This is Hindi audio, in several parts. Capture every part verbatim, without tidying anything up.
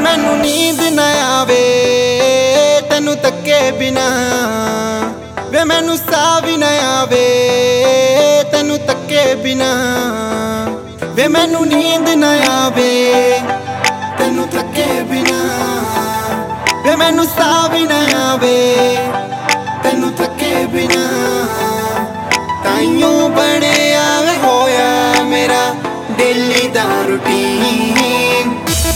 मैनू नींद ना आवे तेनू तक्के बिना, वे मैनू साह भी ना आवे तेनू तक्के बिना, वे मैनू नींद ना आवे तेनू तक्के बिना, वे मैनू साह भी ना आवे तेनू तक्के बिना। ताइयों बनिया होया मेरा डेली दा रूटीन,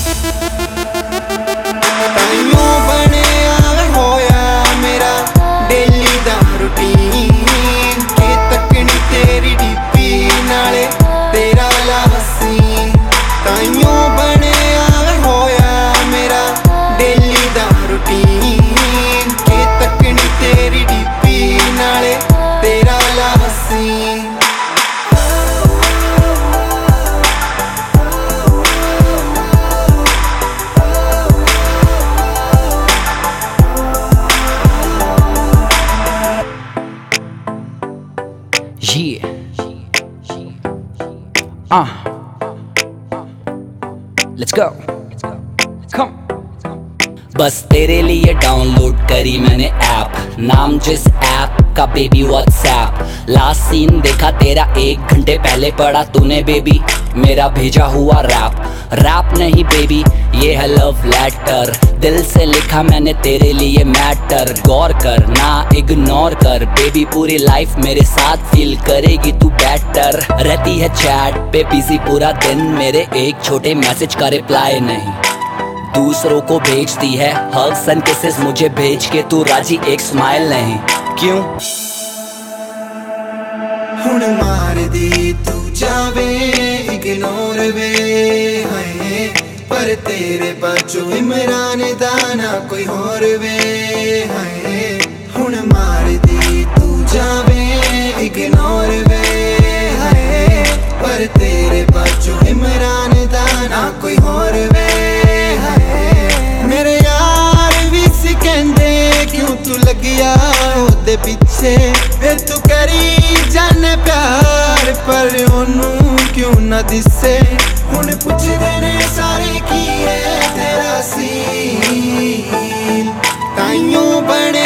ताइयों बनिया होया मेरा डेली दा रूटीन। के तकनी तेरी डीपी नाले तेरा लासी, ताइयों बनिया होया मेरा डेली दा रूटीन। के तकनी तेरी डीपी नाले तेरा लासी। Yeah. Uh. Let's go. Come. बस तेरे लिए डाउनलोड करी मैंने ऐप, नाम जिस ऐप का बेबी व्हाट्सएप। लास्ट सीन देखा तेरा एक घंटे पहले पढ़ा तूने बेबी मेरा भेजा हुआ रैप। रैप नहीं बेबी ये है लव लेटर, दिल से लिखा मैंने तेरे लिए मैटर। गौर कर ना इग्नोर कर बेबी, पूरी लाइफ मेरे साथ फील करेगी तू बेटर। रहती है चैट पे बिजी पूरा दिन, मेरे एक छोटे मैसेज का रिप्लाई नहीं। दूसरों को भेजती है हग्स एंड किसेस, मुझे भेज के तू राजी एक स्माइल नहीं। क्यों हुण मार दी तू जावे इग्नोर वे है, पर तेरे बाजू इमरान दाना कोई होर वे है। हुण मार दी तू जावे इग्नोर वे है, पर तेरे बाजू इमरान दाना कोई होर वे है। मेरे यार भी सी कहंदे क्यों तू लगिया ओदे पीछे, फिर तू करी जाने प्यार पर ओनू क्यों ना दिसे। हुण पुछदे ने सारे की है तेरा सीन, ताइयों बने